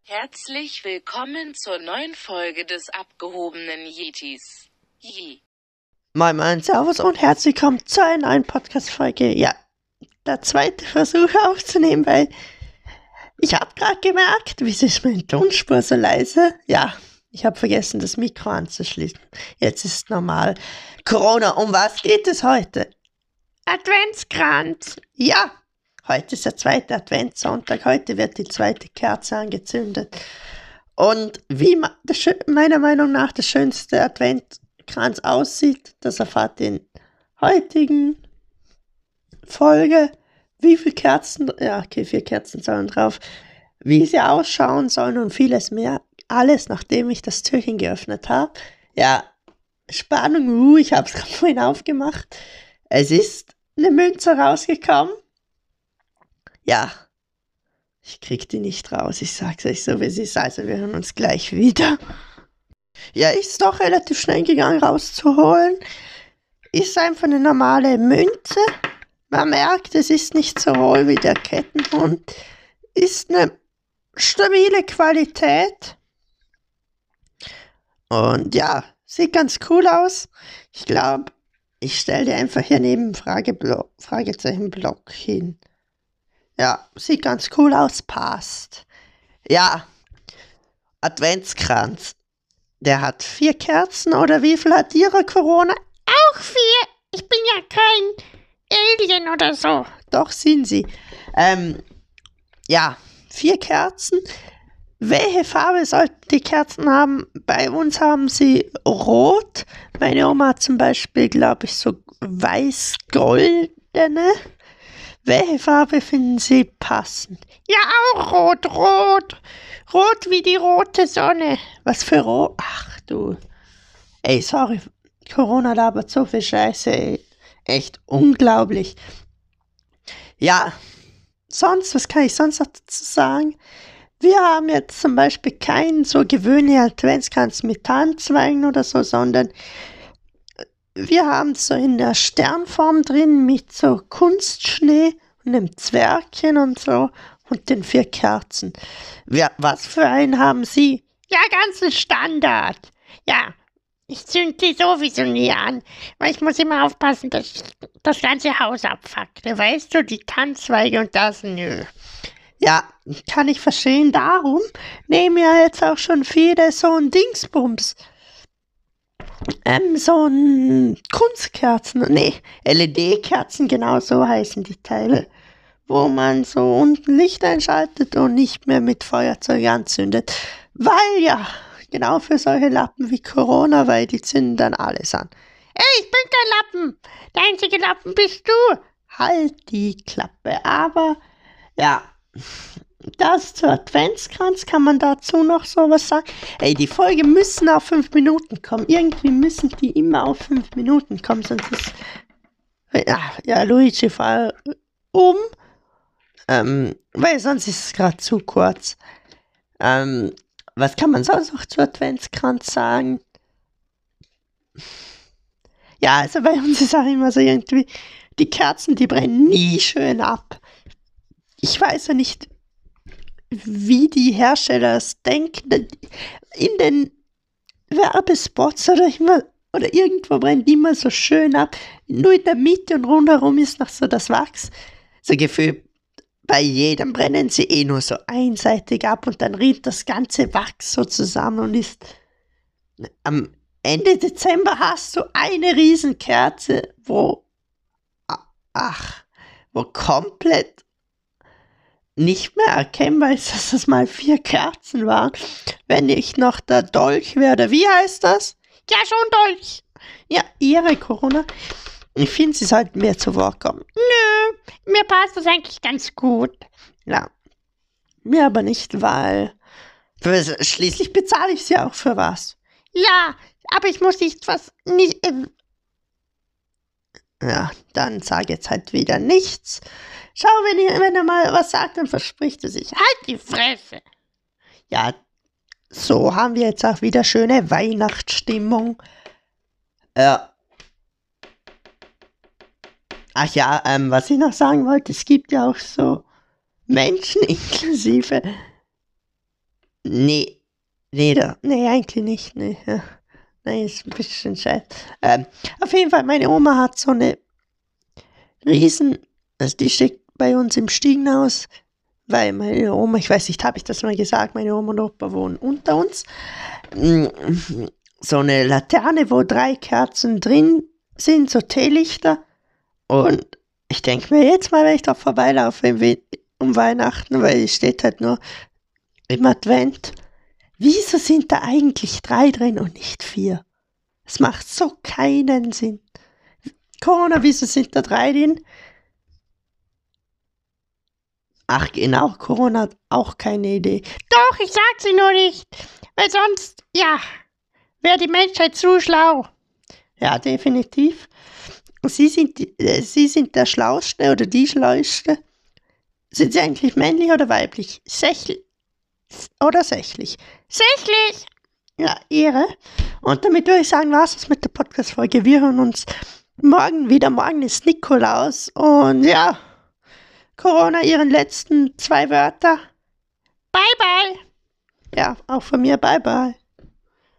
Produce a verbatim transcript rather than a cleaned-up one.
Herzlich willkommen zur neuen Folge des abgehobenen Yetis. Yi. Moin Moin, Servus und herzlich willkommen zu einer neuen Podcast-Folge. Ja, der zweite Versuch aufzunehmen, weil ich habe gerade gemerkt, wieso ist meine Tonspur so leise? Ja, ich habe vergessen, das Mikro anzuschließen. Jetzt ist es normal. Corona, um was geht es heute? Adventskranz. Ja, heute ist der zweite Adventssonntag. Heute wird die zweite Kerze angezündet. Und wie ma- das schö- meiner Meinung nach der schönste Adventkranz aussieht, das erfahrt ihr in heutigen Folge. Wie viele Kerzen, ja, okay, vier Kerzen sollen drauf, wie sie ausschauen sollen und vieles mehr. Alles, nachdem ich das Türchen geöffnet habe. Ja, Spannung, uh, ich habe es gerade vorhin aufgemacht. Es ist eine Münze rausgekommen. Ja, ich krieg die nicht raus, ich sag's euch so, wie es ist, also wir hören uns gleich wieder. Ja, ist doch relativ schnell gegangen rauszuholen. Ist einfach eine normale Münze. Man merkt, es ist nicht so hohl wie der Kettenhund. Ist eine stabile Qualität. Und ja, sieht ganz cool aus. Ich glaube, ich stelle dir einfach hier neben Frageblo- Fragezeichenblock hin. Ja, sieht ganz cool aus, passt. Ja, Adventskranz. Der hat vier Kerzen, oder wie viel hat Ihre Corona? Auch vier. Ich bin ja kein Alien oder so. Doch, sind Sie. Ähm, ja, vier Kerzen. Welche Farbe sollten die Kerzen haben? Bei uns haben sie rot. Meine Oma hat zum Beispiel, glaube ich, so weiß-goldene. Welche Farbe finden Sie passend? Ja, auch rot, rot. Rot wie die rote Sonne. Was für rot? Ach du. Ey, sorry. Corona labert so viel Scheiße, ey. Echt unglaublich. Ja, sonst, was kann ich sonst noch dazu sagen? Wir haben jetzt zum Beispiel keinen so gewöhnlichen Adventskranz mit Tannenzweigen oder so, sondern wir haben es so in der Sternform drin mit so Kunstschnee und einem Zwergchen und so und den vier Kerzen. Ja, was für einen haben Sie? Ja, ganz ein Standard. Ja, ich zünd die sowieso nie an, weil ich muss immer aufpassen, dass ich das ganze Haus abfackle. Weißt du, die Tannenzweige und das, nö. Ja, kann ich verstehen. Darum nehmen ja jetzt auch schon viele so ein Dingsbums. Ähm, so ein Kunstkerzen, nee, L E D-Kerzen, genau so heißen die Teile, wo man so unten Licht einschaltet und nicht mehr mit Feuerzeug anzündet. Weil ja, genau für solche Lappen wie Corona, weil die zünden dann alles an. Ey, ich bin kein Lappen. Der einzige Lappen bist du. Halt die Klappe. Aber ja, das zu Adventskranz, kann man dazu noch sowas sagen? Ey, die Folge müssen auf fünf Minuten kommen. Irgendwie müssen die immer auf fünf Minuten kommen, sonst ist... Ja, ja Luigi, fall um. Ähm, weil sonst ist es gerade zu kurz. Ähm, was kann man sonst noch zu Adventskranz sagen? Ja, also bei uns ist auch immer so irgendwie, die Kerzen, die brennen nie schön ab. Ich weiß ja nicht, wie die Hersteller es denken. In den Werbespots oder immer oder irgendwo brennt die immer so schön ab. Nur in der Mitte und rundherum ist noch so das Wachs. So Gefühl, bei jedem brennen sie eh nur so einseitig ab und dann rinnt das ganze Wachs so zusammen und ist am Ende Dezember hast du eine Riesenkerze, wo ach, wo komplett nicht mehr erkennbar ist, dass das mal vier Kerzen waren. Wenn nicht noch der Dolch wäre. Wie heißt das? Ja, schon Dolch. Ja, Ihre Corona. Ich finde, Sie sollten mehr zu Wort kommen. Nö, mir passt das eigentlich ganz gut. Ja, mir aber nicht, weil für, schließlich bezahle ich Sie auch für was. Ja, aber ich muss nicht was... Nicht, äh, Ja, dann sag jetzt halt wieder nichts. Schau, wenn, ihr, wenn er mal was sagt, dann verspricht er sich. halt die Fresse. Ja, so haben wir jetzt auch wieder schöne Weihnachtsstimmung. Ja. Ach ja, ähm, was ich noch sagen wollte, es gibt ja auch so Menschen inklusive Nee, nee, da, nee, eigentlich nicht, nee, ja. Nein, ist ein bisschen schade. Ähm, auf jeden Fall, meine Oma hat so eine riesen, also die steht bei uns im Stiegenhaus, weil meine Oma, ich weiß nicht, habe ich das mal gesagt, meine Oma und Opa wohnen unter uns, so eine Laterne, wo drei Kerzen drin sind, so Teelichter, und ich denke mir jetzt mal, wenn ich da vorbeilaufe im We- um Weihnachten, weil es steht halt nur im Advent, wieso sind da eigentlich drei drin und nicht vier? Es macht so keinen Sinn. Corona, wieso sind da drei drin? Ach genau, Corona hat auch keine Idee. Doch, ich sag sie nur nicht. Weil sonst, ja, wäre die Menschheit zu schlau. Ja, definitiv. Sie sind, die- äh, Sie sind der Schlauste oder die Schlauste. Sind Sie eigentlich männlich oder weiblich? Sächlich oder sächlich? Sächlich. Ja, Ehre. Und damit würde ich sagen, was es mit der Podcast-Folge. Wir hören uns morgen wieder. Morgen ist Nikolaus. Und ja, Corona, Ihren letzten zwei Wörter. Bye, bye. Ja, auch von mir. Bye, bye.